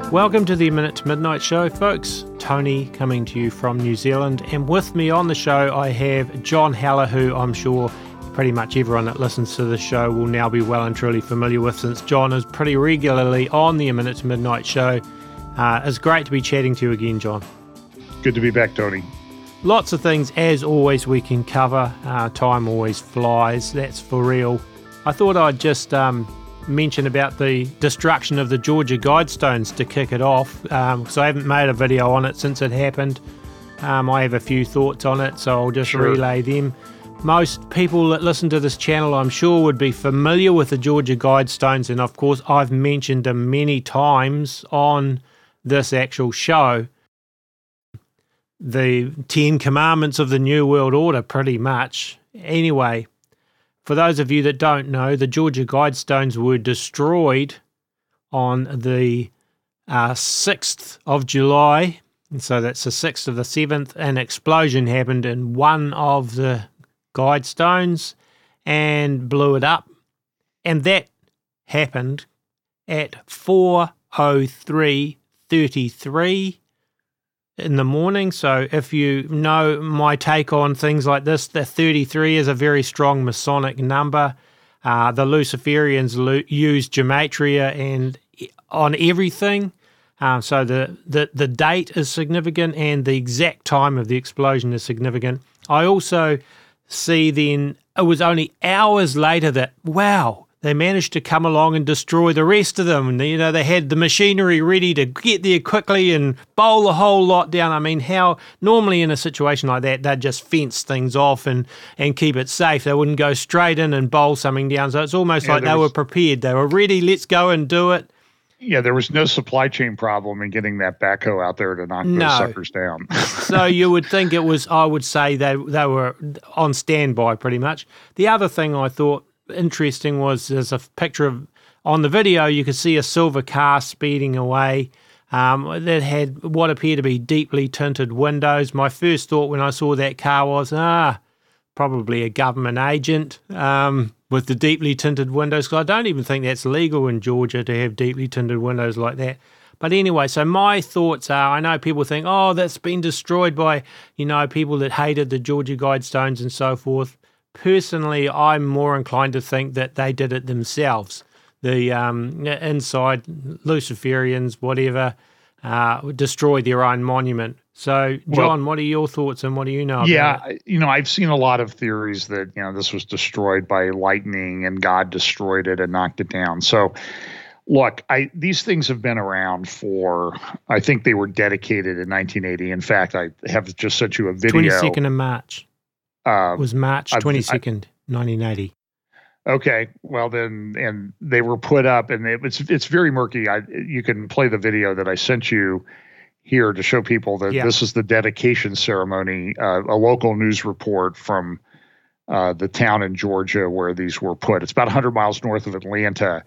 Welcome to the Minute to Midnight Show, folks. Tony coming to you from New Zealand, and with me on the show I have John Haller, who I'm sure pretty much everyone that listens to the show will now be well and truly familiar with, since John is pretty regularly on the Minute to Midnight Show. It's great to be chatting to you again, John. Good to be back, Tony. Lots of things, as always, we can cover. Time always flies, that's for real. I thought I'd just mention about the destruction of the Georgia Guidestones to kick it off, because I haven't made a video on it since it happened. I have a few thoughts on it, so I'll just relay them. Most people that listen to this channel, I'm sure, would be familiar with the Georgia Guidestones, and of course I've mentioned them many times on this actual show. The 10 Commandments of the New World Order, pretty much. Anyway, for those of you that don't know, the Georgia Guidestones were destroyed on the 6th of July, and so that's the 6th of the 7th. An explosion happened in one of the Guidestones and blew it up, and that happened at 4:03:33 in the morning. So if you know my take on things like this, the 33 is a very strong Masonic number. The Luciferians use gematria and on everything. So the date is significant and the exact time of the explosion is significant. I also see then it was only hours later that, wow, they managed to come along and destroy the rest of them. And, you know, they had the machinery ready to get there quickly and bowl the whole lot down. I mean, how normally in a situation like that, they'd just fence things off and keep it safe. They wouldn't go straight in and bowl something down. So it's almost like they were prepared. They were ready. Let's go and do it. Yeah, there was no supply chain problem in getting that backhoe out there to knock those suckers down. So you would think it was, I would say they were on standby pretty much. The other thing I thought interesting was there's a picture of, on the video you could see a silver car speeding away that had what appeared to be deeply tinted windows. My first thought when I saw that car was, probably a government agent with the deeply tinted windows, because I don't even think that's legal in Georgia to have deeply tinted windows like that. But anyway, so my thoughts are, I know people think, oh, that's been destroyed by, you know, people that hated the Georgia Guidestones and so forth. Personally, I'm more inclined to think that they did it themselves. The inside Luciferians, whatever, destroyed their own monument. So, John, what are your thoughts and what do you know about it? Yeah, you know, I've seen a lot of theories that, you know, this was destroyed by lightning and God destroyed it and knocked it down. So, look, these things have been around for, I think they were dedicated in 1980. In fact, I have just sent you a video. 22nd of March. It was March 22nd, 1980. Okay, well then, and they were put up, and it's very murky. You can play the video that I sent you here to show people that this is the dedication ceremony, a local news report from the town in Georgia where these were put. It's about 100 miles north of Atlanta.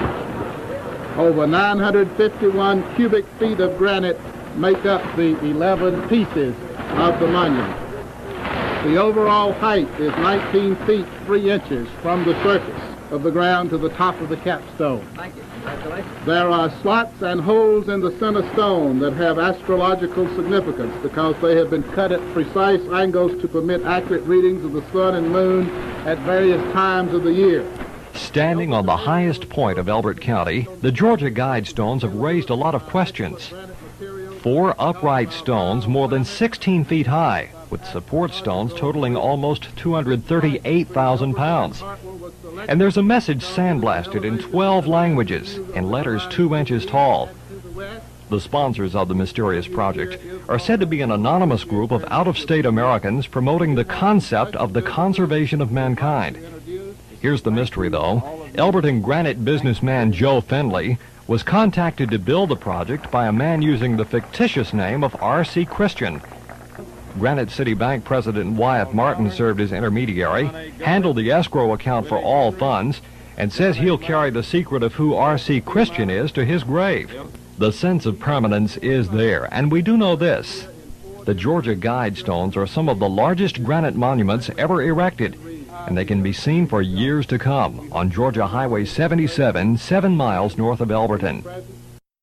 Over 951 cubic feet of granite make up the 11 pieces of the monument. The overall height is 19 feet 3 inches from the surface of the ground to the top of the capstone. Thank you. Congratulations. There are slots and holes in the center stone that have astrological significance because they have been cut at precise angles to permit accurate readings of the sun and moon at various times of the year. Standing on the highest point of Elbert County, the Georgia Guidestones have raised a lot of questions. 4 upright stones more than 16 feet high, with support stones totaling almost 238,000 pounds. And there's a message sandblasted in 12 languages in letters 2 inches tall. The sponsors of the mysterious project are said to be an anonymous group of out-of-state Americans promoting the concept of the conservation of mankind. Here's the mystery, though. Elbert and granite businessman Joe Findlay was contacted to build the project by a man using the fictitious name of R.C. Christian. Granite City Bank President Wyatt Martin served as intermediary, handled the escrow account for all funds, and says he'll carry the secret of who R.C. Christian is to his grave. The sense of permanence is there, and we do know this. The Georgia Guidestones are some of the largest granite monuments ever erected, and they can be seen for years to come on Georgia Highway 77, 7 miles north of Elberton.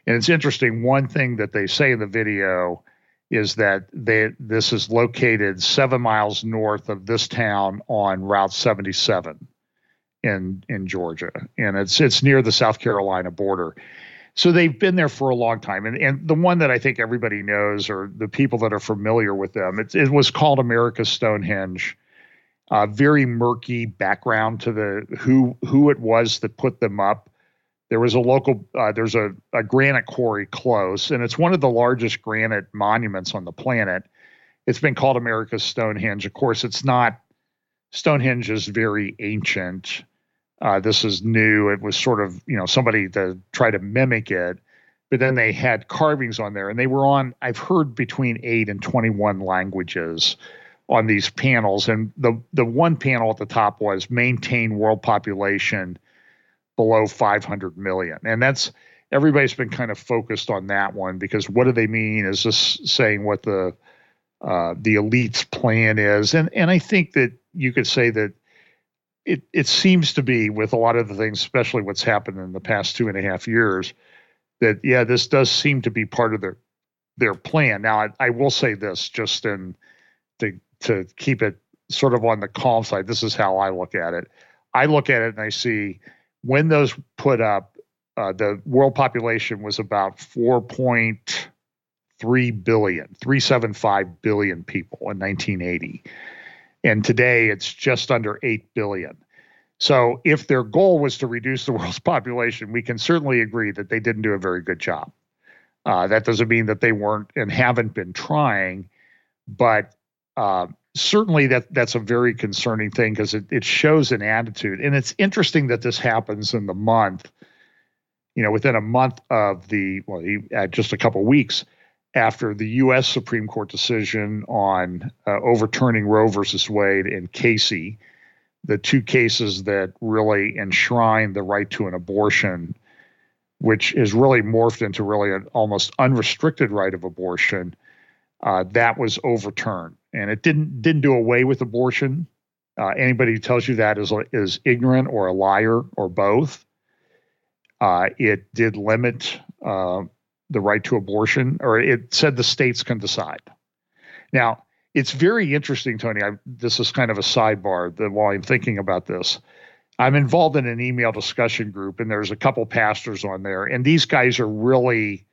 And it's interesting. One thing that they say in the video is that this is located 7 miles north of this town on Route 77 in Georgia, and it's near the South Carolina border. So they've been there for a long time. And the one that I think everybody knows, or the people that are familiar with them, it was called America's Stonehenge. Very murky background to the who it was that put them up. There was a local, there's a granite quarry close, and it's one of the largest granite monuments on the planet. It's been called America's Stonehenge. Of course, it's not. Stonehenge is very ancient. This is new. It was sort of, somebody to try to mimic it, but then they had carvings on there, and they were on, I've heard, between 8 and 21 languages on these panels. And the one panel at the top was maintain world population below 500 million. And everybody's been kind of focused on that one, because what do they mean? Is this saying what the elite's plan is? And I think that you could say that it seems to be, with a lot of the things, especially what's happened in the past 2.5 years, that, yeah, this does seem to be part of their plan. Now, I will say this, just to keep it sort of on the calm side. This is how I look at it. I look at it and I see, when those put up, the world population was about 375 billion people in 1980. And today it's just under 8 billion. So if their goal was to reduce the world's population, we can certainly agree that they didn't do a very good job. That doesn't mean that they weren't and haven't been trying, but certainly that's a very concerning thing, because it shows an attitude. And it's interesting that this happens in the month, within a month of just a couple of weeks after the U.S. Supreme Court decision on overturning Roe versus Wade and Casey, the two cases that really enshrine the right to an abortion, which is really morphed into really an almost unrestricted right of abortion. That was overturned, and it didn't do away with abortion. Anybody who tells you that is ignorant or a liar or both. It did limit the right to abortion, or it said the states can decide. Now, it's very interesting, Tony. This is kind of a sidebar that while I'm thinking about this, I'm involved in an email discussion group, and there's a couple pastors on there, and these guys are really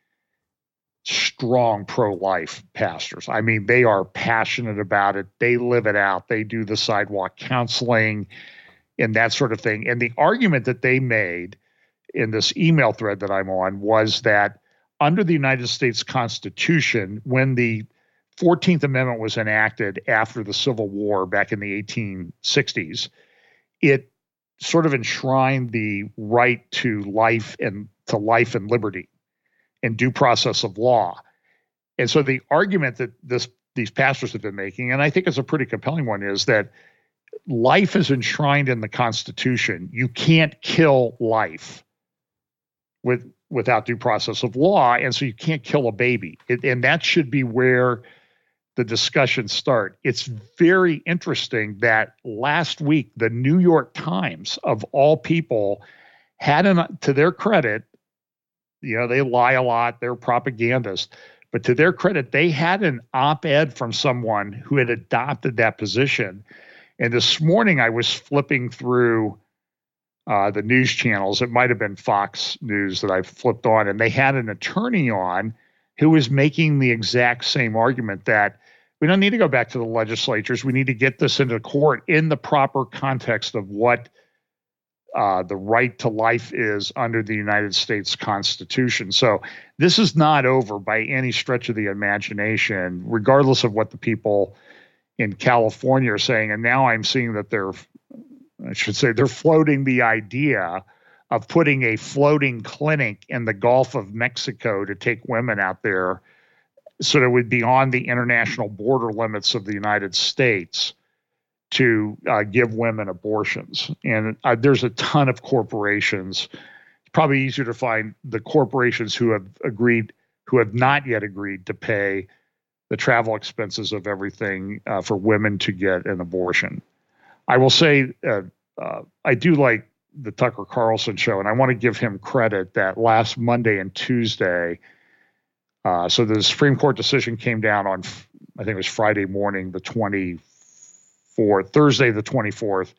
strong pro-life pastors. I mean, they are passionate about it. They live it out. They do the sidewalk counseling and that sort of thing. And the argument that they made in this email thread that I'm on was that under the United States Constitution, when the 14th Amendment was enacted after the Civil War back in the 1860s, it sort of enshrined the right to life and liberty and due process of law. And so the argument that these pastors have been making, and I think it's a pretty compelling one, is that life is enshrined in the Constitution. You can't kill life without due process of law, and so you can't kill a baby. And that should be where the discussions start. It's very interesting that last week, the New York Times, of all people, had, to their credit, they lie a lot, they're propagandists, but to their credit, they had an op-ed from someone who had adopted that position. And this morning I was flipping through the news channels. It might have been Fox News that I flipped on, and they had an attorney on who was making the exact same argument that we don't need to go back to the legislatures. We need to get this into court in the proper context of what the right to life is under the United States Constitution. So this is not over by any stretch of the imagination, regardless of what the people in California are saying. And now I'm seeing that they're floating the idea of putting a floating clinic in the Gulf of Mexico to take women out there so that it would be on the international border limits of the United States to give women abortions. And there's a ton of corporations. It's probably easier to find the corporations who have not yet agreed to pay the travel expenses of everything for women to get an abortion. I will say I do like the Tucker Carlson show, and I want to give him credit that last Monday and Tuesday. So the Supreme Court decision came down on, I think it was Friday morning, the 24th, Thursday, the 24th.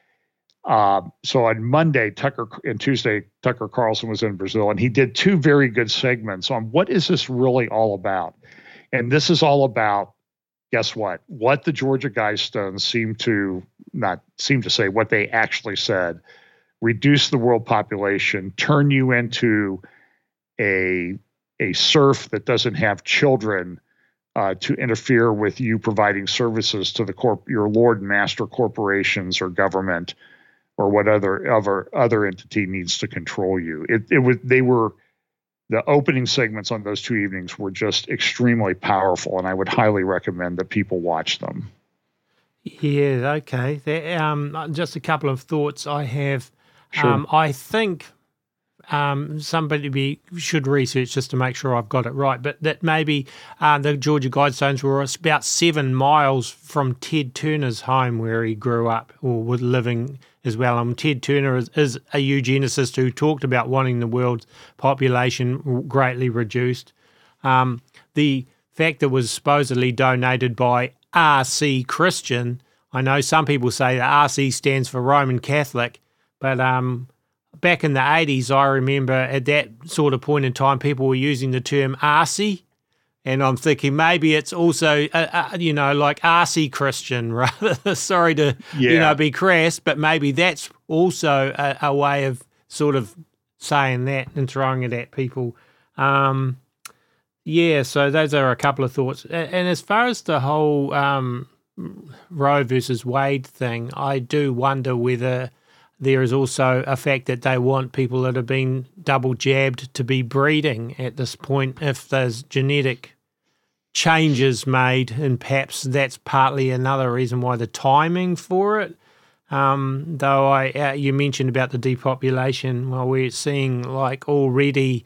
So on Monday, and Tuesday, Tucker Carlson was in Brazil, and he did two very good segments on what is this really all about. And this is all about, guess what? What the Georgia Guidestones seem to say, what they actually said: reduce the world population, turn you into a serf that doesn't have children to interfere with you providing services to your lord and master corporations or government or what other entity needs to control you. The opening segments on those two evenings were just extremely powerful, and I would highly recommend that people watch them. Yeah, okay. Just a couple of thoughts I have. Sure. I think somebody should research just to make sure I've got it right, but that maybe the Georgia Guidestones were about 7 miles from Ted Turner's home where he grew up or was living as well. Ted Turner is a eugenicist who talked about wanting the world's population greatly reduced. The fact that it was supposedly donated by R.C. Christian, I know some people say that R.C. stands for Roman Catholic, but back in the 80s, I remember at that sort of point in time, people were using the term R.C., and I'm thinking maybe it's also, like R.C. Christian, rather. Sorry to, be crass, but maybe that's also a way of sort of saying that and throwing it at people. So those are a couple of thoughts. And as far as the whole Roe versus Wade thing, I do wonder whether there is also a fact that they want people that have been double jabbed to be breeding at this point if there's genetic changes made, and perhaps that's partly another reason why the timing for it. Though you mentioned about the depopulation, well, we're seeing like already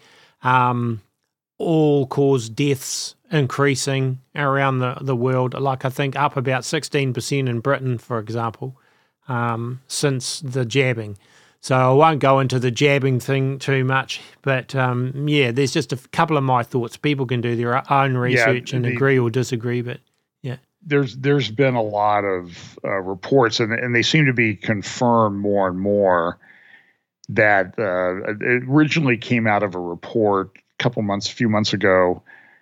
all-cause deaths increasing around the world, like I think up about 16% in Britain, for example, since the jabbing. So I won't go into the jabbing thing too much, but there's just a couple of my thoughts. People can do their own research and agree or disagree, but yeah. There's been a lot of reports, and they seem to be confirmed more and more, that it originally came out of a report a few months ago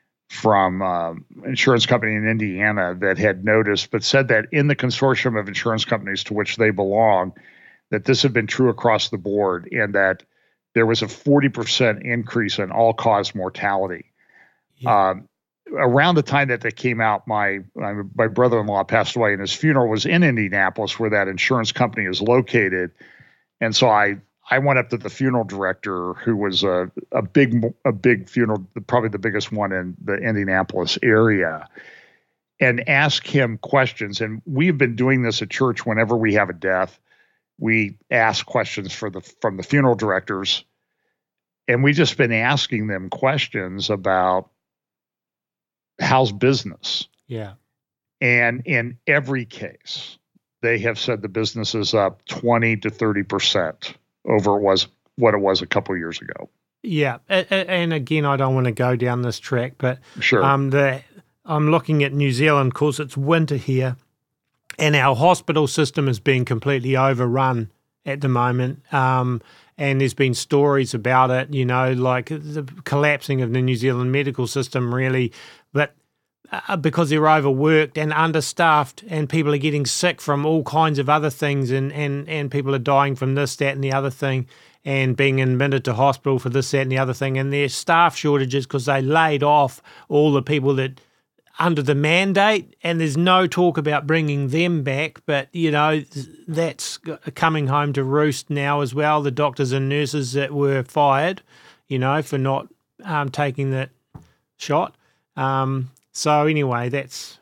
from insurance company in Indiana that had noticed, but said that in the consortium of insurance companies to which they belong, that this had been true across the board, and that there was a 40% increase in all-cause mortality. Yeah. Around the time that came out, my brother-in-law passed away, and his funeral was in Indianapolis, where that insurance company is located. And so I went up to the funeral director, who was a big funeral, probably the biggest one in the Indianapolis area, and asked him questions. And we've been doing this at church whenever we have a death. We ask questions from the funeral directors, and we've just been asking them questions about how's business. Yeah. And in every case, they have said the business is up 20 to 30% over what it was a couple of years ago. Yeah. And again, I don't want to go down this track, but sure. I'm looking at New Zealand. Of course, it's winter here, and our hospital system is being completely overrun at the moment. And there's been stories about it, like the collapsing of the New Zealand medical system, really, but because they're overworked and understaffed, and people are getting sick from all kinds of other things, and people are dying from this, that, and the other thing, and being admitted to hospital for this, that, and the other thing, and there's staff shortages because they laid off all the people that under the mandate, and there's no talk about bringing them back, but, that's coming home to roost now as well, the doctors and nurses that were fired, for not taking that shot. So anyway, that's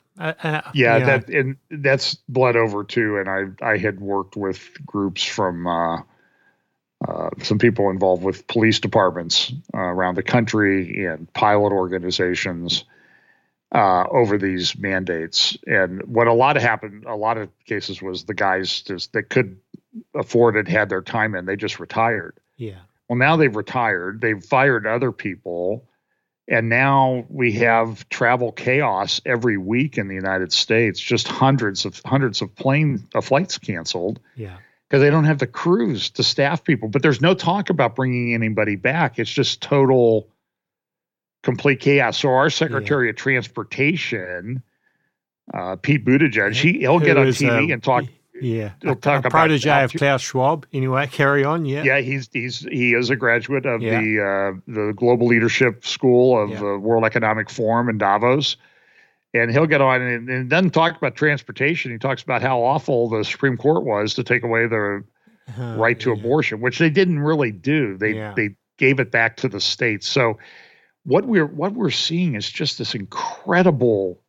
that's bled over too. And I had worked with groups from some people involved with police departments around the country and pilot organizations over these mandates. And what a lot of cases was the guys they Ford had their time in. They just retired. Yeah. Well, now they've retired. They've fired other people. And now we have travel chaos every week in the United States, just hundreds of flights canceled. Yeah. Because they don't have the crews to staff people. But there's no talk about bringing anybody back. It's just total, complete chaos. So our Secretary of Transportation, Pete Buttigieg, he'll get on TV and talk. Yeah, he'll talk a protege of Klaus Schwab. Anyway, carry on. Yeah, yeah, he is a graduate of the Global Leadership School of the World Economic Forum in Davos, and he'll get on and doesn't talk about transportation. He talks about how awful the Supreme Court was to take away the right to abortion, which they didn't really do. They gave it back to the states. So what we're seeing is just this incredible.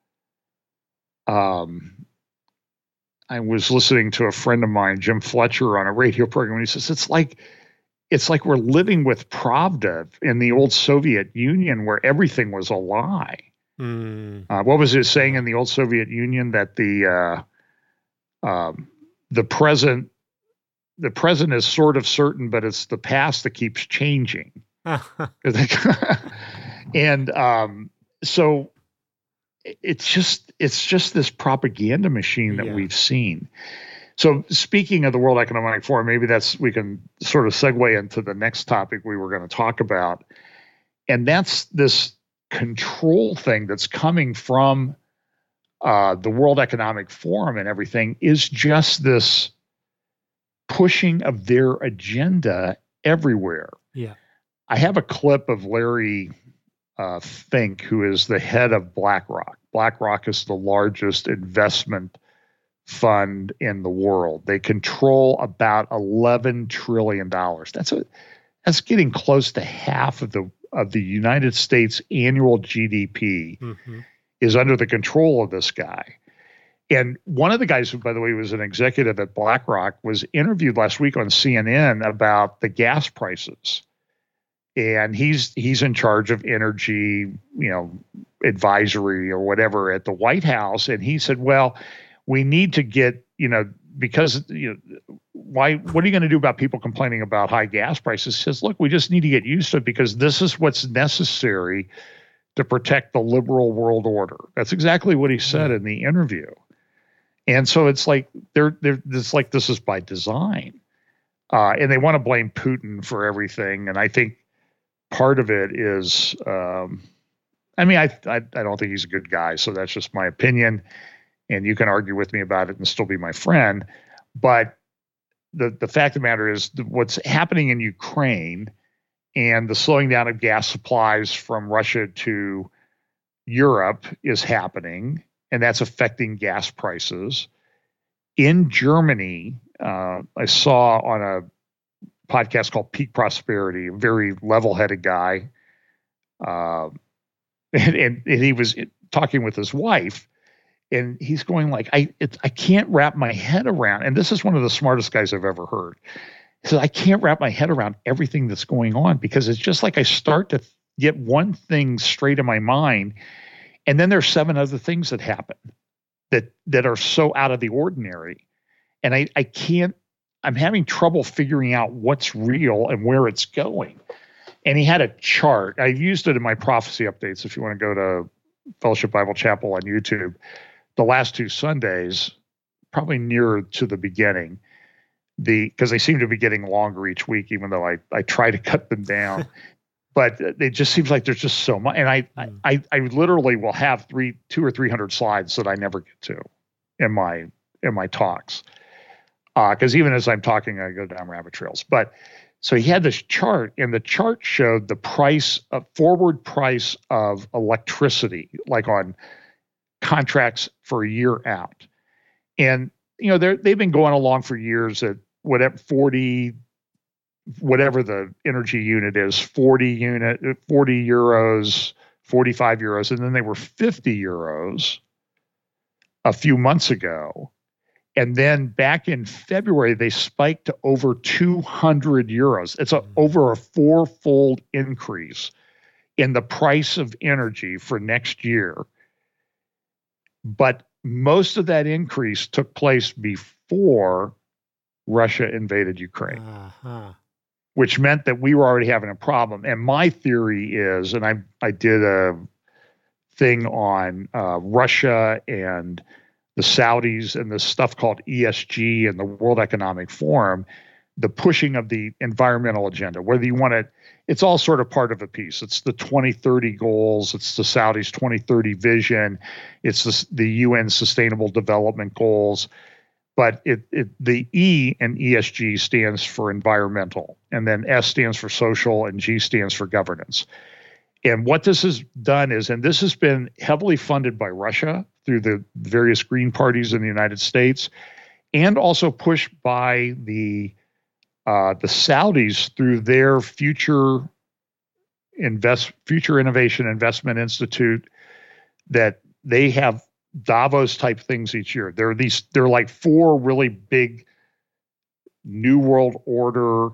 I was listening to a friend of mine, Jim Fletcher, on a radio program, and he says it's like we're living with Pravda in the old Soviet Union, where everything was a lie. What was it saying in the old Soviet Union, that the present is sort of certain, but it's the past that keeps changing. And so it's just this propaganda machine that we've seen. So speaking of the World Economic Forum, maybe we can sort of segue into the next topic we were going to talk about. And that's this control thing that's coming from the World Economic Forum and everything, is just this pushing of their agenda everywhere. Yeah. I have a clip of Larry Fink, who is the head of BlackRock. BlackRock is the largest investment fund in the world. They control about $11 trillion. That's getting close to half of the United States annual GDP is under the control of this guy. And one of the guys who, by the way, was an executive at BlackRock, was interviewed last week on CNN about the gas prices. And he's in charge of energy, advisory or whatever at the White House. And he said, well, we need to get, because, what are you going to do about people complaining about high gas prices? He says, look, we just need to get used to it, because this is what's necessary to protect the liberal world order. That's exactly what he said in the interview. And so it's like this is by design. And they want to blame Putin for everything. And I think part of it is, I don't think he's a good guy, so that's just my opinion. And you can argue with me about it and still be my friend. But the fact of the matter is, what's happening in Ukraine and the slowing down of gas supplies from Russia to Europe is happening, and that's affecting gas prices. In Germany, I saw on a podcast called Peak Prosperity, a very level-headed guy, and he was talking with his wife, and he's going like, I can't wrap my head around, and this is one of the smartest guys I've ever heard. He said, I can't wrap my head around everything that's going on, because it's just like I start to get one thing straight in my mind, and then there's 7 other things that happen that are so out of the ordinary, and I can't. I'm having trouble figuring out what's real and where it's going. And he had a chart. I've used it in my prophecy updates. If you want to go to Fellowship Bible Chapel on YouTube, the last 2 Sundays, probably nearer to the beginning, because they seem to be getting longer each week, even though I try to cut them down. But it just seems like there's just so much. And I literally will have 200 or 300 slides that I never get to in my talks. Because even as I'm talking, I go down rabbit trails. But so he had this chart, and the chart showed the forward price of electricity, like on contracts for a year out. And they've been going along for years at whatever the energy unit is, 40 euros, 45 euros, and then they were 50 euros a few months ago. And then back in February, they spiked to over 200 euros. It's over a 4-fold increase in the price of energy for next year. But most of that increase took place before Russia invaded Ukraine, Uh-huh. which meant that we were already having a problem. And my theory is, and I did a thing on Russia and the Saudis and this stuff called ESG and the World Economic Forum, the pushing of the environmental agenda, whether you want to, it's all sort of part of a piece. It's the 2030 goals. It's the Saudis' 2030 vision. It's the UN Sustainable Development Goals. But the E in ESG stands for environmental, and then S stands for social, and G stands for governance. And what this has done is, and this has been heavily funded by Russia through the various green parties in the United States, and also pushed by the Saudis through their Future Innovation Investment Institute, that they have Davos type things each year. They're like 4 really big New World Order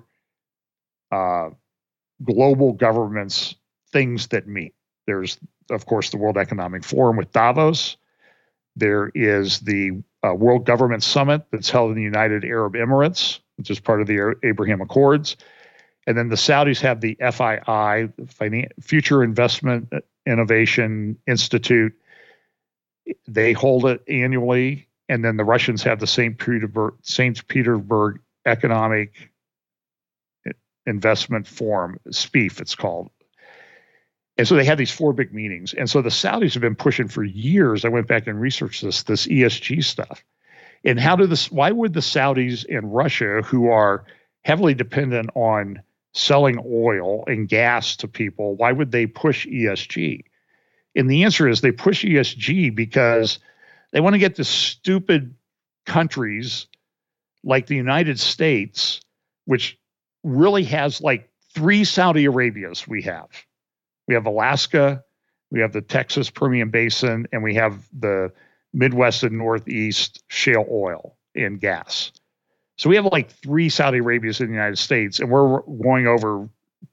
global governments things that meet. There's, of course, the World Economic Forum with Davos. There is the World Government Summit that's held in the United Arab Emirates, which is part of the Abraham Accords. And then the Saudis have the FII, Future Investment Innovation Institute. They hold it annually. And then the Russians have the St. Petersburg Economic Investment Forum, SPIEF it's called. And so they had these 4 big meetings. And so the Saudis have been pushing for years. I went back and researched this ESG stuff. And why would the Saudis and Russia, who are heavily dependent on selling oil and gas to people, why would they push ESG? And the answer is they push ESG because they want to get the stupid countries like the United States, which really has like 3 Saudi Arabias we have. We have Alaska, we have the Texas Permian Basin, and we have the Midwest and Northeast shale oil and gas. So we have like 3 Saudi Arabias in the United States, and we're going over,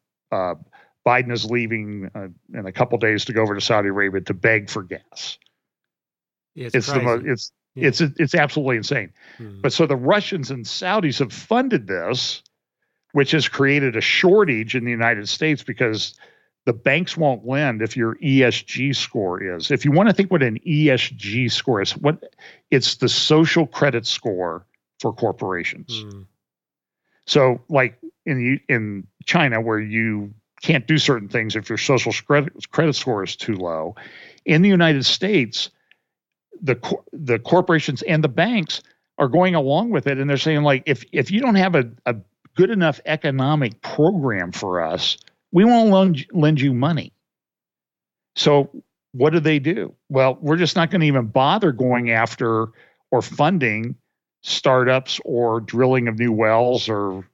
Biden is leaving in a couple days to go over to Saudi Arabia to beg for gas. It's it's absolutely insane. But so the Russians and Saudis have funded this, which has created a shortage in the United States because the banks won't lend if your ESG score is. If you want to think what an ESG score is, it's the social credit score for corporations. So like in China, where you can't do certain things if your social credit score is too low, in the United States, the corporations and the banks are going along with it, and they're saying, like, if you don't have a good enough economic program for us, we won't lend you money. So what do? Well, we're just not going to even bother going after or funding startups or drilling of new wells or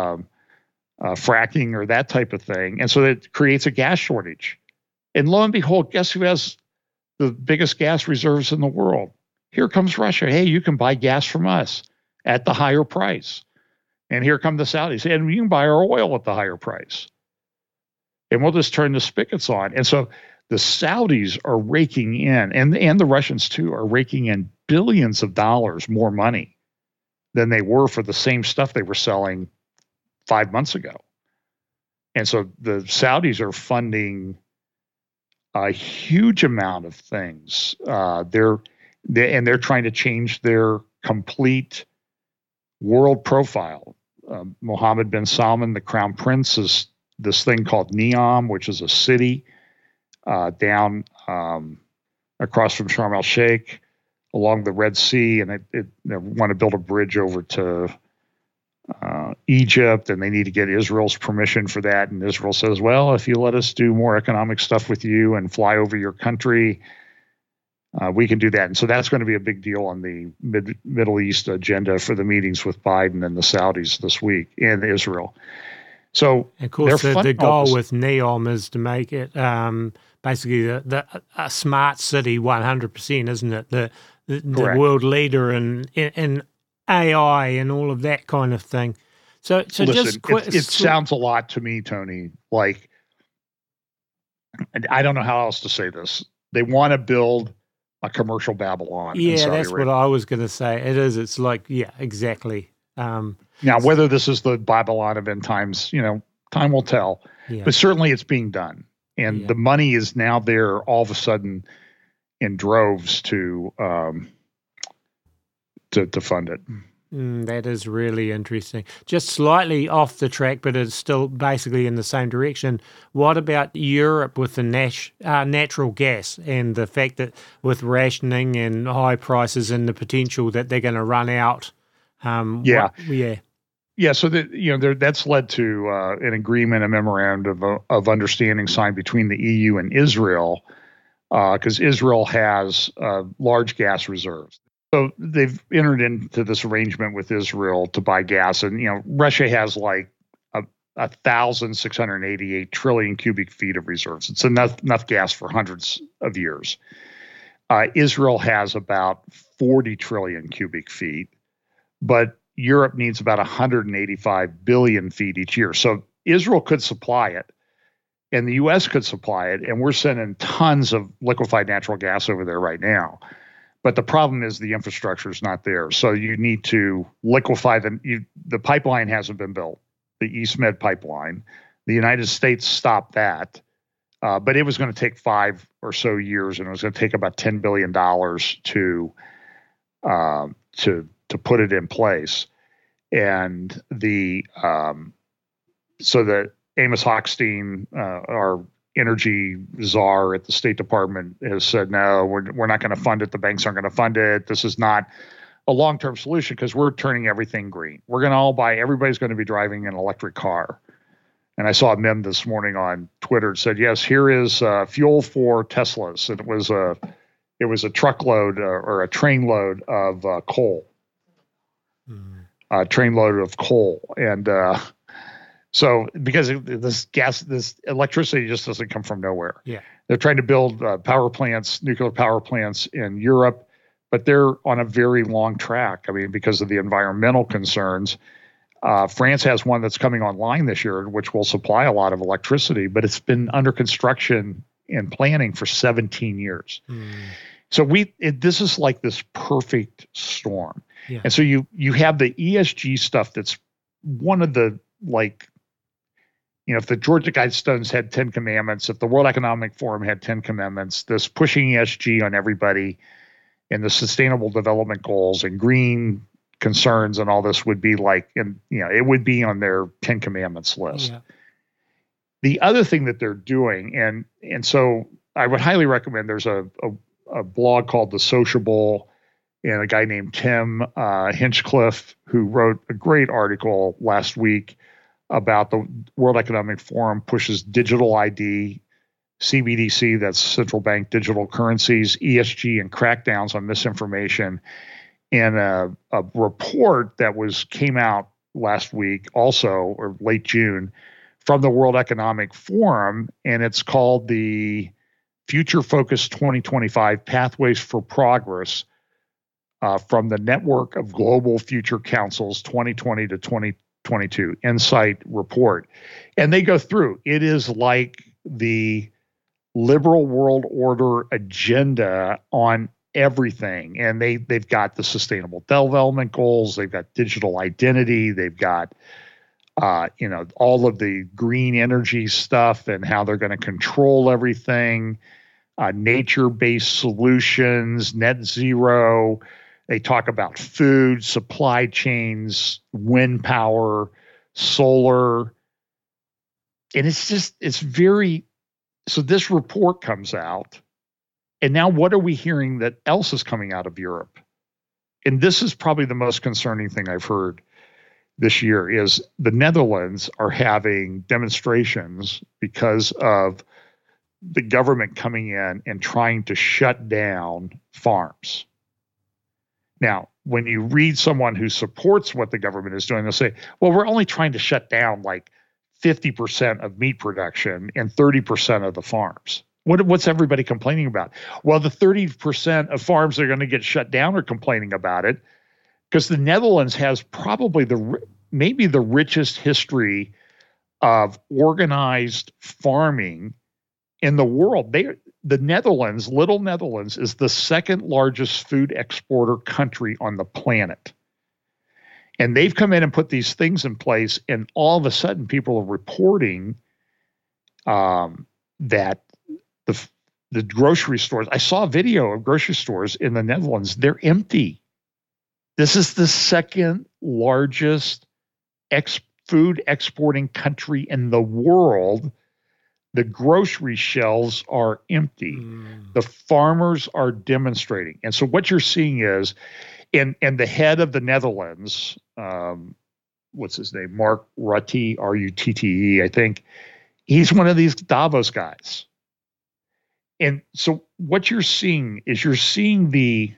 fracking or that type of thing. And so it creates a gas shortage. And lo and behold, guess who has the biggest gas reserves in the world? Here comes Russia. Hey, you can buy gas from us at the higher price. And here come the Saudis. And you can buy our oil at the higher price. And we'll just turn the spigots on. And so the Saudis are raking in, and the Russians too, are raking in billions of dollars more money than they were for the same stuff they were selling 5 months ago. And so the Saudis are funding a huge amount of things. They're trying to change their complete world profile. Mohammed bin Salman, the crown prince, is this thing called Neom, which is a city down across from Sharm el Sheikh along the Red Sea, and they want to build a bridge over to Egypt, and they need to get Israel's permission for that. And Israel says, well, if you let us do more economic stuff with you and fly over your country, we can do that. And so that's going to be a big deal on the Middle East agenda for the meetings with Biden and the Saudis this week in Israel. So, of course, the goal with NEOM is to make it basically a smart city 100%, isn't it? The world leader in AI and all of that kind of thing. So listen, just it sounds a lot to me, Tony, like, I don't know how else to say this. They want to build a commercial Babylon. Yeah, that's what I was going to say. It is. It's like, yeah, exactly. Now, whether this is the Babylon of end times, time will tell. Yeah. But certainly it's being done. And the money is now there all of a sudden in droves to fund it. That is really interesting. Just slightly off the track, but it's still basically in the same direction. What about Europe with the natural gas and the fact that with rationing and high prices and the potential that they're going to run out? Yeah, so that that's led to an agreement, a memorandum of understanding signed between the EU and Israel, because Israel has large gas reserves. So they've entered into this arrangement with Israel to buy gas, and Russia has like 1,688 trillion cubic feet of reserves. It's enough gas for hundreds of years. Israel has about 40 trillion cubic feet, but Europe needs about 185 billion feet each year. So Israel could supply it, and the U.S. could supply it, and we're sending tons of liquefied natural gas over there right now. But the problem is the infrastructure is not there. So you need to liquefy them. The pipeline hasn't been built, the East Med pipeline. The United States stopped that, but it was going to take 5 or so years, and it was going to take about $10 billion to put it in place. And so the Amos Hochstein, our energy czar at the State Department, has said, no, we're not going to fund it. The banks aren't going to fund it. This is not a long-term solution because we're turning everything green. We're going to everybody's going to be driving an electric car. And I saw a meme this morning on Twitter that said, yes, here is fuel for Teslas. And it was a truckload or a trainload of coal. A trainload of coal. And so because this electricity just doesn't come from nowhere. Yeah. They're trying to build power plants, nuclear power plants in Europe, but they're on a very long track. I mean, because of the environmental concerns. France has one that's coming online this year, which will supply a lot of electricity, but it's been under construction and planning for 17 years. So this is like this perfect storm. Yeah. And so you have the ESG stuff that's one of the, if the Georgia Guidestones had 10 commandments, if the World Economic Forum had 10 commandments, this pushing ESG on everybody and the sustainable development goals and green concerns and all this would be it would be on their 10 commandments list. Yeah. The other thing that they're doing, and so I would highly recommend, there's a blog called The Sociable, and a guy named Tim Hinchcliffe, who wrote a great article last week about the World Economic Forum pushes digital ID, CBDC, that's central bank digital currencies, ESG, and crackdowns on misinformation. And a report that came out last week also, or late June, from the World Economic Forum, and it's called the Future Focus 2025 Pathways for Progress, from the Network of Global Future Councils 2020 to 2022 Insight Report. And they go through, it is like the liberal world order agenda on everything. And they've got the sustainable development goals, they've got digital identity, they've got all of the green energy stuff and how they're going to control everything, nature-based solutions, net zero. They talk about food, supply chains, wind power, solar. And so this report comes out. And now what are we hearing that else is coming out of Europe? And this is probably the most concerning thing I've heard this year is the Netherlands are having demonstrations because of the government coming in and trying to shut down farms. Now, when you read someone who supports what the government is doing, they'll say, well, we're only trying to shut down 50% of meat production and 30% of the farms. What's everybody complaining about? Well, the 30% of farms that are going to get shut down are complaining about it because the Netherlands has probably maybe the richest history of organized farming in the world. The Netherlands, Little Netherlands, is the second largest food exporter country on the planet. And they've come in and put these things in place, and all of a sudden people are reporting that the grocery stores, I saw a video of grocery stores in the Netherlands, they're empty. This is the second largest food exporting country in the world. The grocery shelves are empty. The farmers are demonstrating. And so what you're seeing is, and the head of the Netherlands, what's his name? Mark Rutte, R-U-T-T-E, I think. He's one of these Davos guys. And so what you're seeing is the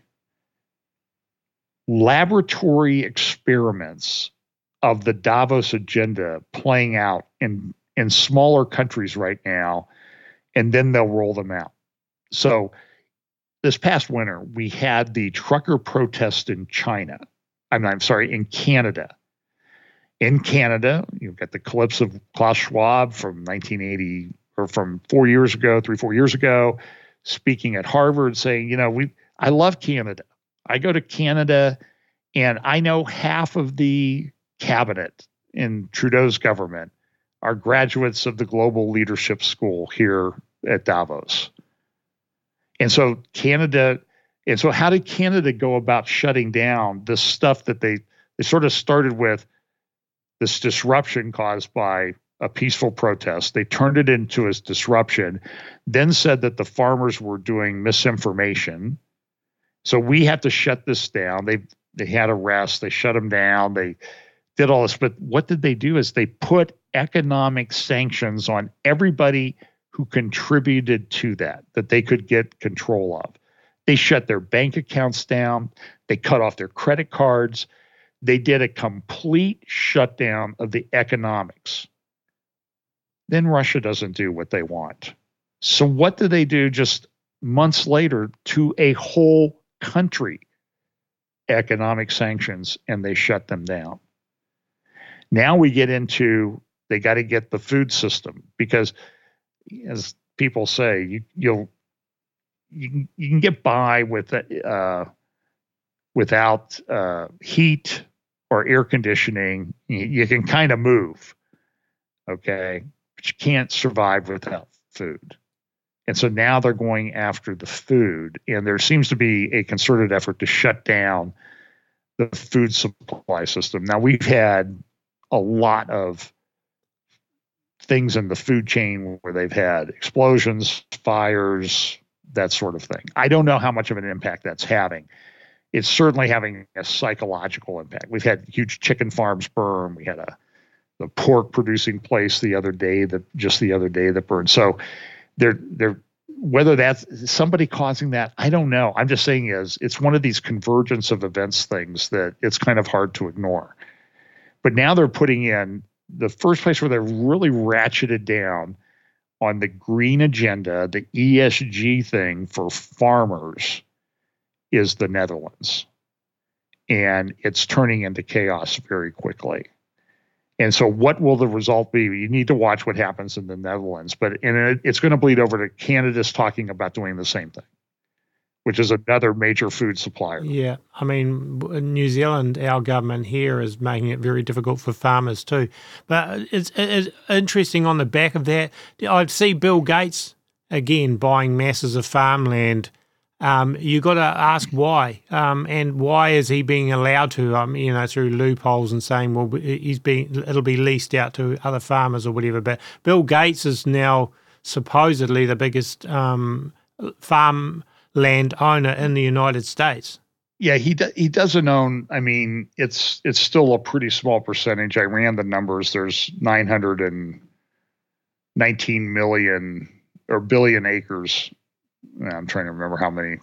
laboratory experiments of the Davos agenda playing out in smaller countries right now, and then they'll roll them out. So this past winter, we had the trucker protest in China. In Canada. In Canada, you've got the clips of Klaus Schwab from 1980, or from 4 years ago, 3-4 years ago, speaking at Harvard saying, I love Canada. I go to Canada and I know half of the cabinet in Trudeau's government are graduates of the Global Leadership School here at Davos. And so how did Canada go about shutting down this stuff that they sort of started with, this disruption caused by a peaceful protest? They turned it into a disruption, then said that the farmers were doing misinformation. So we have to shut this down. They had arrests, they shut them down, they did all this. But what did they do is they put economic sanctions on everybody who contributed to that they could get control of. They shut their bank accounts down. They cut off their credit cards. They did a complete shutdown of the economics. Then Russia doesn't do what they want. So what do they do just months later to a whole country? Economic sanctions, and they shut them down. Now we get into, they got to get the food system, because as people say, you can get by with without heat or air conditioning. You can kind of move, okay, but you can't survive without food. And so now they're going after the food, and there seems to be a concerted effort to shut down the food supply system. Now, we've had a lot of things in the food chain where they've had explosions, fires, that sort of thing. I don't know how much of an impact that's having. It's certainly having a psychological impact. We've had huge chicken farms burn. We had the pork producing place the other day that burned. So they're whether that's somebody causing that, I don't know. I'm just saying it's one of these convergence of events things that it's kind of hard to ignore. But now they're putting in the first place where they're really ratcheted down on the green agenda, the ESG thing for farmers, is the Netherlands. And it's turning into chaos very quickly. And so what will the result be? You need to watch what happens in the Netherlands, it's going to bleed over to Canada's talking about doing the same thing, which is another major food supplier. Yeah. I mean, in New Zealand, our government here is making it very difficult for farmers too. But it's interesting on the back of that. I see Bill Gates, again, buying masses of farmland. You got to ask why, and why is he being allowed to? Through loopholes and saying, well, it'll be leased out to other farmers or whatever. But Bill Gates is now supposedly the biggest farmland owner in the United States. Yeah, he doesn't own. I mean, it's still a pretty small percentage. I ran the numbers. There's 919 million or billion acres. I'm trying to remember how many.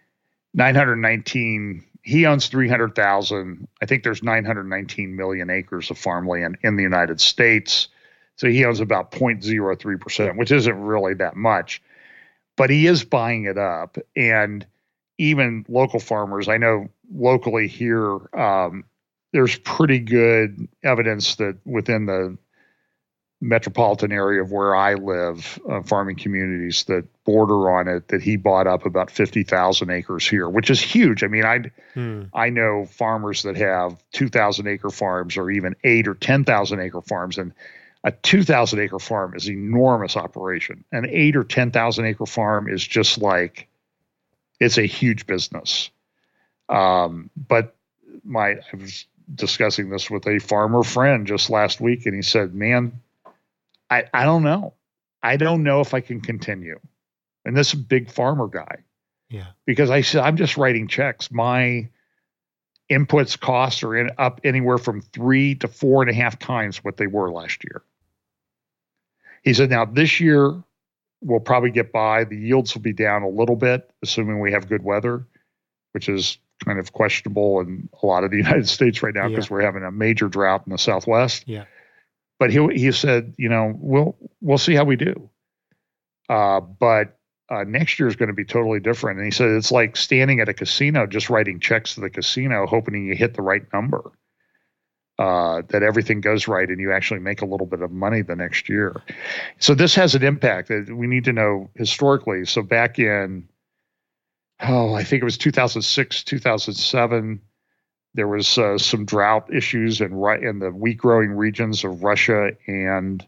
919. He owns 300,000. I think there's 919 million acres of farmland in the United States. So he owns about 0.03%, which isn't really that much. But he is buying it up. And even local farmers, I know locally here, there's pretty good evidence that within metropolitan area of where I live, farming communities that border on it, that he bought up about 50,000 acres here, which is huge. I mean, I know farmers that have 2,000 acre farms or even 8 or 10,000 acre farms, and a 2,000 acre farm is an enormous operation. An 8 or 10,000 acre farm is just like, it's a huge business. But I was discussing this with a farmer friend just last week, and he said, man, I don't know. I don't know if I can continue. And this is a big farmer guy. Yeah. Because I said, I'm just writing checks. My inputs costs are up anywhere from 3 to 4.5 times what they were last year. He said, now this year we'll probably get by. The yields will be down a little bit, assuming we have good weather, which is kind of questionable in a lot of the United States right now because we're having a major drought in the Southwest. Yeah. But he said, we'll see how we do. But next year is going to be totally different. And he said, it's like standing at a casino, just writing checks to the casino, hoping you hit the right number, that everything goes right and you actually make a little bit of money the next year. So this has an impact that we need to know historically. So back in, I think it was 2006, 2007, there was some drought issues in the wheat growing regions of Russia and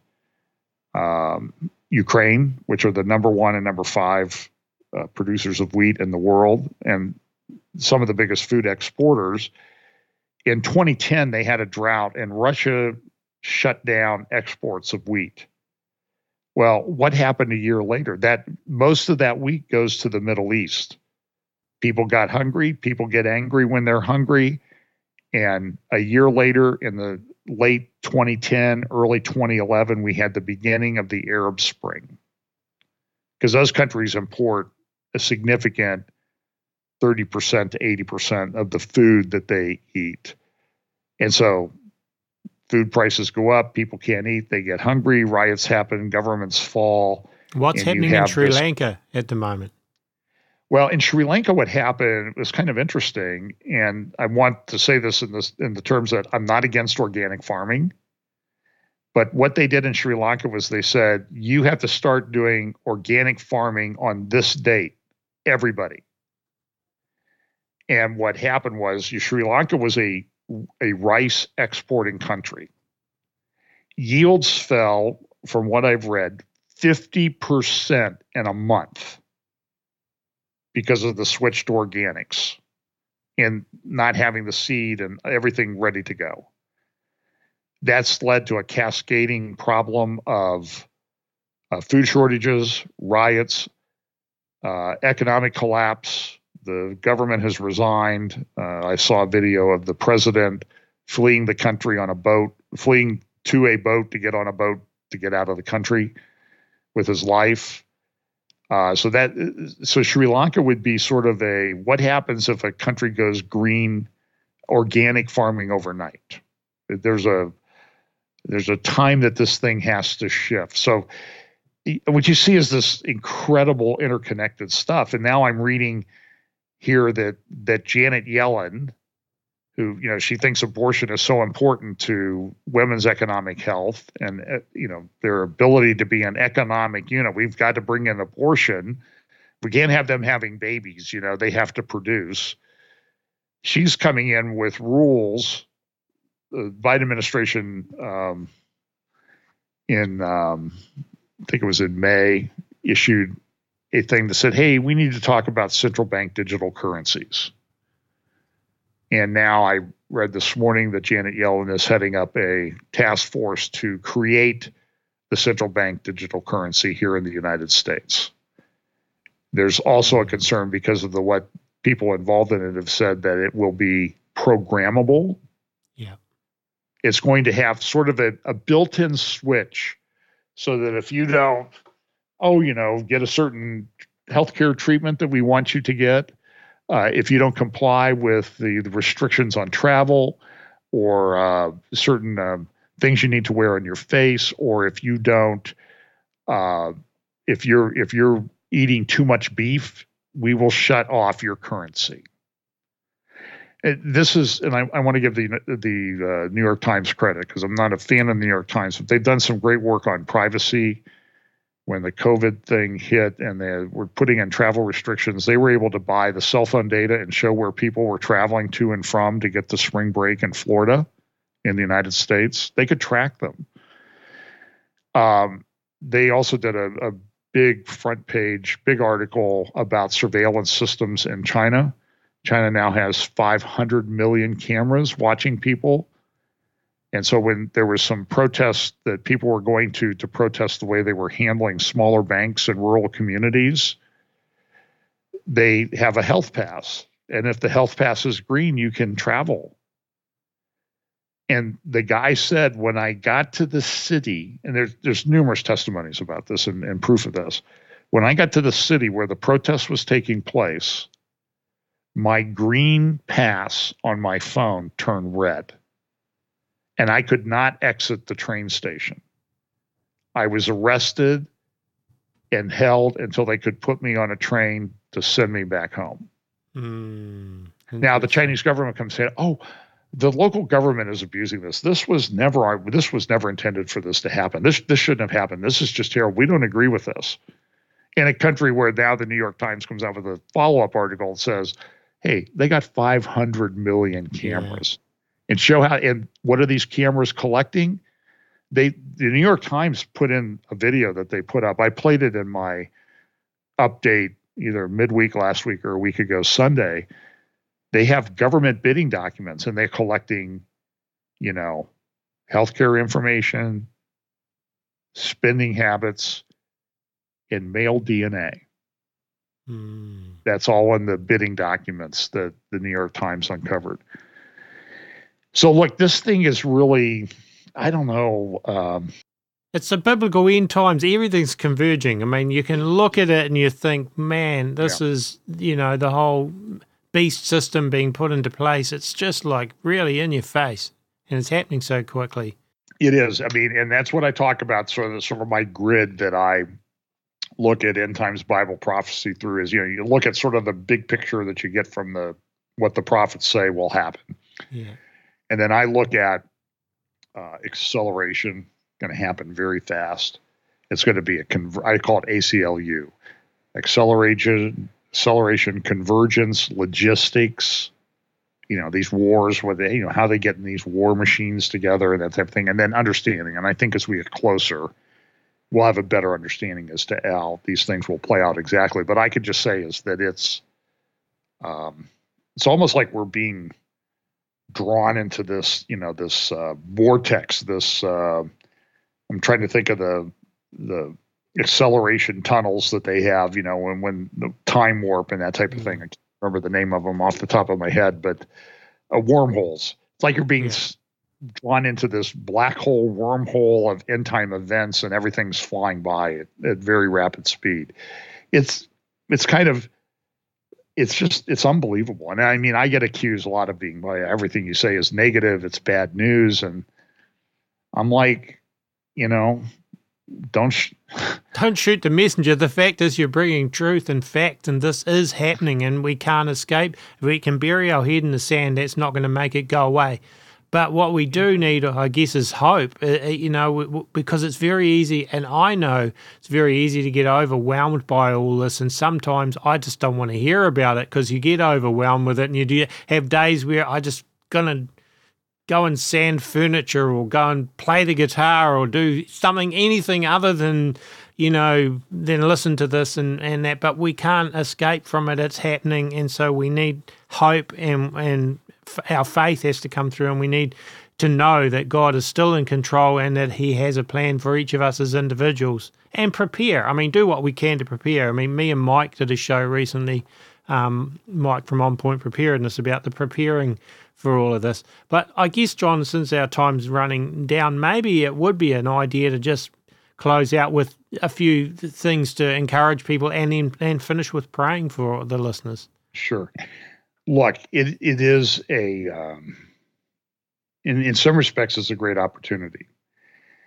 Ukraine, which are the number 1 and number 5 producers of wheat in the world, and some of the biggest food exporters. In 2010, they had a drought, and Russia shut down exports of wheat. Well, what happened a year later? That most of that wheat goes to the Middle East. People got hungry. People get angry when they're hungry. And a year later, in the late 2010, early 2011, we had the beginning of the Arab Spring. Because those countries import a significant 30% to 80% of the food that they eat. And so food prices go up, people can't eat, they get hungry, riots happen, governments fall. What's happening in Sri Lanka at the moment? Well, in Sri Lanka, what happened was kind of interesting, and I want to say this in the terms that I'm not against organic farming, but what they did in Sri Lanka was they said, you have to start doing organic farming on this date, everybody. And what happened was Sri Lanka was a rice exporting country. Yields fell, from what I've read, 50% in a month, because of the switch to organics and not having the seed and everything ready to go. That's led to a cascading problem of food shortages, riots, economic collapse. The government has resigned. I saw a video of the president fleeing the country on a boat, fleeing to a boat to get on a boat to get out of the country with his life. So Sri Lanka would be sort of what happens if a country goes green, organic farming overnight? There's a time that this thing has to shift. So what you see is this incredible interconnected stuff. And now I'm reading here that Janet Yellen, who, she thinks abortion is so important to women's economic health and, their ability to be an economic unit. We've got to bring in abortion. We can't have them having babies. They have to produce. She's coming in with rules. The Biden administration I think it was in May, issued a thing that said, hey, we need to talk about central bank digital currencies. And now I read this morning that Janet Yellen is heading up a task force to create the central bank digital currency here in the United States. There's also a concern because of what people involved in it have said that it will be programmable. Yeah. It's going to have sort of a built-in switch so that if you don't, get a certain healthcare treatment that we want you to get, if you don't comply with the restrictions on travel or certain things you need to wear on your face, or if you don't, if you're eating too much beef, we will shut off your currency. This is, and I want to give the New York Times credit, because I'm not a fan of the New York Times, but they've done some great work on privacy. When the COVID thing hit and they were putting in travel restrictions, they were able to buy the cell phone data and show where people were traveling to and from to get to spring break in Florida in the United States. They could track them. They also did a big front page, big article about surveillance systems in China. China now has 500 million cameras watching people. And so when there was some protests that people were going to protest the way they were handling smaller banks in rural communities, they have a health pass. And if the health pass is green, you can travel. And the guy said, when I got to the city, and there's numerous testimonies about this and proof of this. When I got to the city where the protest was taking place, my green pass on my phone turned red. And I could not exit the train station. I was arrested and held until they could put me on a train to send me back home. Now the Chinese government comes saying, "Oh, the local government is abusing this. This was never intended for this to happen. This shouldn't have happened. This is just terrible. We don't agree with this." In a country where now the New York Times comes out with a follow-up article that says, "Hey, they got 500 million cameras." And show how, and what are these cameras collecting? The New York Times put in a video that they put up. I played it in my update either midweek last week or a week ago Sunday. They have government bidding documents, and they're collecting, healthcare information, spending habits, and male DNA. That's all in the bidding documents that the New York Times uncovered. So look, this thing is really, I don't know. It's the biblical end times. Everything's converging. I mean, you can look at it and you think, man, this is, the whole beast system being put into place. It's just like really in your face, and it's happening so quickly. It is. I mean, and that's what I talk about, sort of my grid that I look at end times Bible prophecy through is, you look at sort of the big picture that you get from what the prophets say will happen. Yeah. And then I look at acceleration, going to happen very fast. It's going to be I call it ACLU, acceleration, convergence, logistics. These wars, where they, how they get in these war machines together and that type of thing, and then understanding. And I think as we get closer, we'll have a better understanding as to how these things will play out exactly. But I could just say is that it's almost like we're being drawn into this, this vortex, this, I'm trying to think of the acceleration tunnels that they have, when the time warp and that type of thing. I can't remember the name of them off the top of my head, but wormholes. It's like you're being drawn into this black hole wormhole of end time events, and everything's flying by at very rapid speed. It's unbelievable. And I mean, I get accused a lot of being, everything you say is negative. It's bad news. And I'm like, don't shoot the messenger. The fact is you're bringing truth and fact, and this is happening, and we can't escape. If we can bury our head in the sand, that's not going to make it go away. But what we do need, I guess, is hope, because it's very easy, and I know it's very easy to get overwhelmed by all this, and sometimes I just don't want to hear about it because you get overwhelmed with it, and you have days where I just going to go and sand furniture or go and play the guitar or do something, anything other than, then listen to this and that, but we can't escape from it. It's happening, and so we need hope, and our faith has to come through, and we need to know that God is still in control and that he has a plan for each of us as individuals, and prepare. I mean, do what we can to prepare. I mean, me and Mike did a show recently, Mike from On Point Preparedness, about the preparing for all of this. But I guess, John, since our time's running down, maybe it would be an idea to just close out with a few things to encourage people and finish with praying for the listeners. Sure. Look, it is in some respects, it's a great opportunity.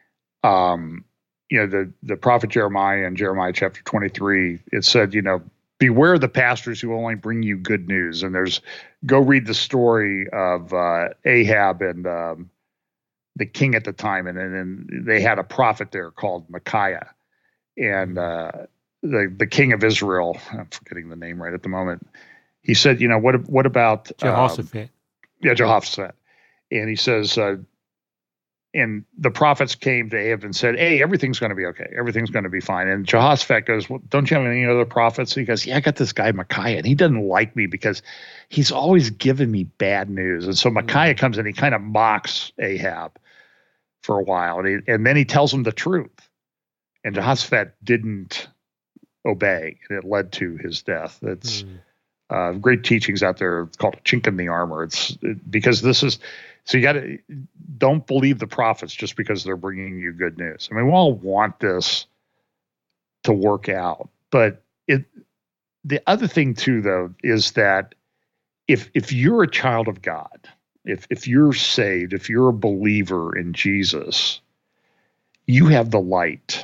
The prophet Jeremiah in Jeremiah chapter 23, it said, beware the pastors who only bring you good news. And go read the story of Ahab and the king at the time. And they had a prophet there called Micaiah. And the king of Israel, I'm forgetting the name right at the moment, he said, what about Jehoshaphat? Jehoshaphat. And he says, and the prophets came to Ahab and said, hey, everything's going to be okay. Everything's going to be fine. And Jehoshaphat goes, well, don't you have any other prophets? He goes, yeah, I got this guy Micaiah, and he doesn't like me because he's always giving me bad news. And so Micaiah comes and he kind of mocks Ahab for a while. And then he tells him the truth. And Jehoshaphat didn't obey, and it led to his death. It's great teachings out there. It's called a chink in the armor. Because this is, so you don't believe the prophets just because they're bringing you good news. I mean, we all want this to work out, but the other thing too, though, is that if you're a child of God, if you're saved, if you're a believer in Jesus, you have the light.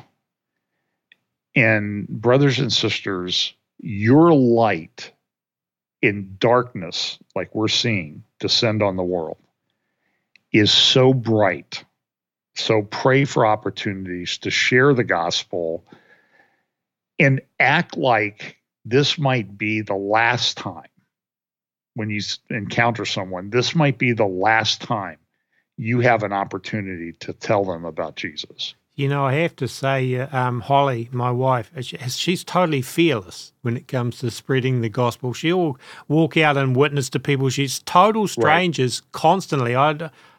And brothers and sisters, your light in darkness, like we're seeing descend on the world, is so bright. So pray for opportunities to share the gospel and act like this might be the last time when you encounter someone. This might be the last time you have an opportunity to tell them about Jesus. I have to say, Holly, my wife, she's totally fearless when it comes to spreading the gospel. She'll walk out and witness to people. She's total strangers constantly. I'm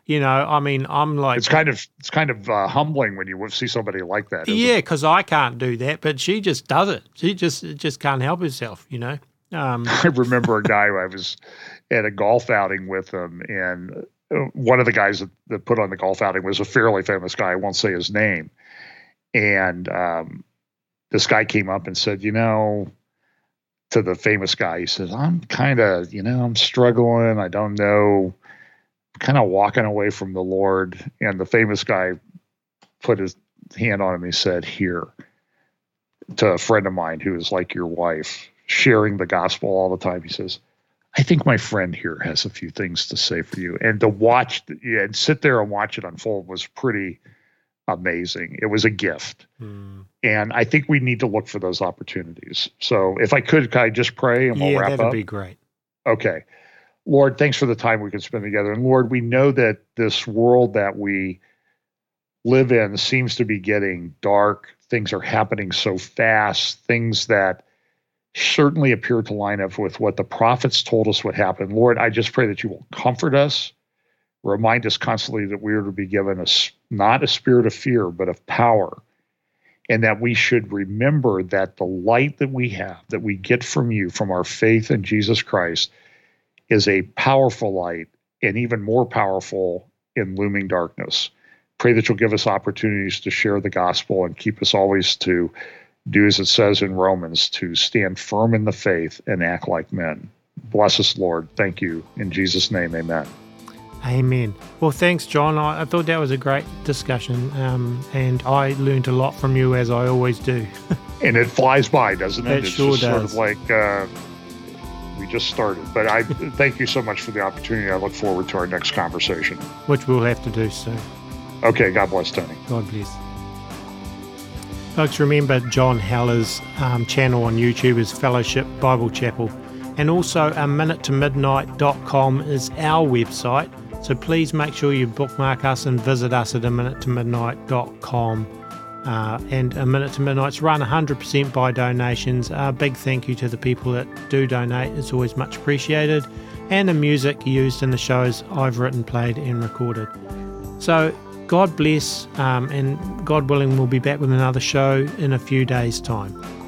like, it's kind of humbling when you see somebody like that. Yeah, because I can't do that, but she just does it. She just can't help herself. I remember a guy who I was at a golf outing with him, and one of the guys that put on the golf outing was a fairly famous guy. I won't say his name. And this guy came up and said, to the famous guy, he says, I'm kind of, I'm struggling. I don't know, kind of walking away from the Lord. And the famous guy put his hand on him. He said, here, to a friend of mine who is like your wife, sharing the gospel all the time. He says, I think my friend here has a few things to say for you. And to watch and sit there and watch it unfold was pretty amazing. It was a gift. And I think we need to look for those opportunities. So if can I just pray and we'll wrap up? Yeah, that'd be great. Okay. Lord, thanks for the time we could spend together. And Lord, we know that this world that we live in seems to be getting dark. Things are happening so fast, things that certainly appear to line up with what the prophets told us would happen. Lord, I just pray that you will comfort us, remind us constantly that we are to be given not a spirit of fear, but of power, and that we should remember that the light that we have, that we get from you, from our faith in Jesus Christ, is a powerful light and even more powerful in looming darkness. Pray that you'll give us opportunities to share the gospel and keep us always to do as it says in Romans, to stand firm in the faith and act like men. Bless us, Lord. Thank you. In Jesus' name, amen. Amen. Well, thanks, John. I thought that was a great discussion, and I learned a lot from you, as I always do. And it flies by, doesn't it? It sure does. Sort of like we just started. But I thank you so much for the opportunity. I look forward to our next conversation. Which we'll have to do soon. Okay. God bless, Tony. God bless. Folks, remember John Heller's channel on YouTube is Fellowship Bible Chapel. And also aminutetomidnight.com is our website. So please make sure you bookmark us and visit us at aminutetomidnight.com. And A Minute to Midnight's run 100% by donations. A big thank you to the people that do donate. It's always much appreciated. And the music used in the shows I've written, played and recorded. So God bless, and God willing, we'll be back with another show in a few days' time.